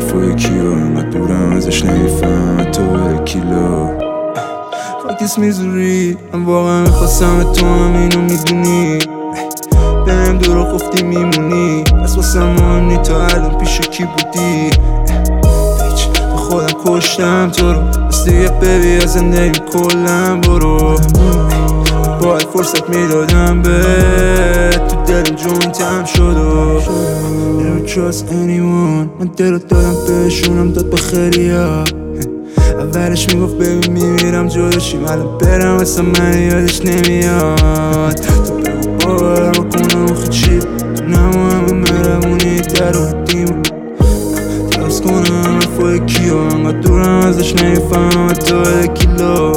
حرفای کیو انقدر دورم ازش نمیفهم تو کیلو فاکس میزوری من واقعا میخواستم تو هم اینو میدونی بهم دورو گفتی میمونی پس واسه مهم نی تا الان پیش کی بودی به خودم کشتم تو رو بس دیگه ببی از زندگی کلم برو باید فرصت میدادم به تو دلم جوینتم شد و Never trust anyone من دلت دادم بهشونم داد به خیلیا اولش میگفت ببین میمیرم جداشیم الان برم اصلا من یادش نمیاد تو بگو باور بکنم آخه چی تو نمو همه مهربونی درون دیم درست کنم حرفای کیو انقدر دورم ازش نمیفهم تو کیلو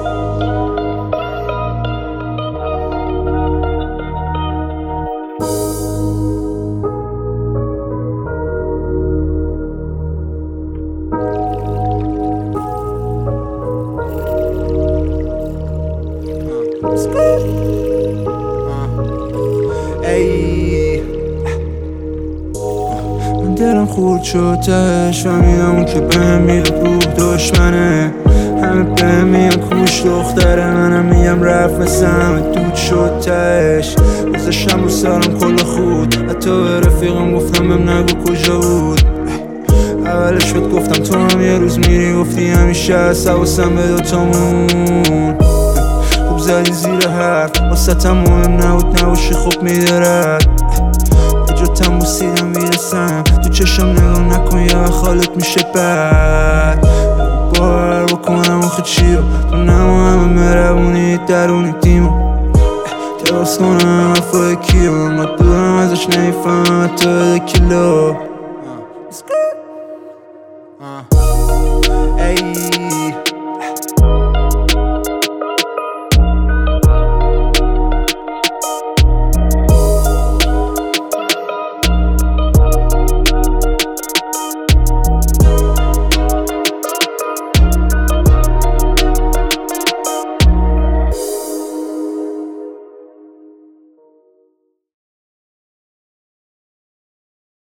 من دلم خورد شد تهش فهمیدم اون که بهم میده روح دشمنه همه بهم میگن کوش دختره منم میگم رفت مثل همه دود شد تهش گذاشتم رو سرم کل خود حتی به رفیقم گفتم بهم نگو کجا بود اولش شد گفتم تو هم یه روز میری گفتی همیشه هست حواسم به دوتامون خوب زدی زیر حرف واسطم مهم نبود نباشی خوب میدارد جاتم بوسیدم میرسم تو چشم نگاه نکن یا خالت میشه بد باور بکنم آخه چیو تو نمو همه مهربونی درونی دیمو درست کنم حرفای کیو انقدر دورم ازش نمیفهم تو کیلو ای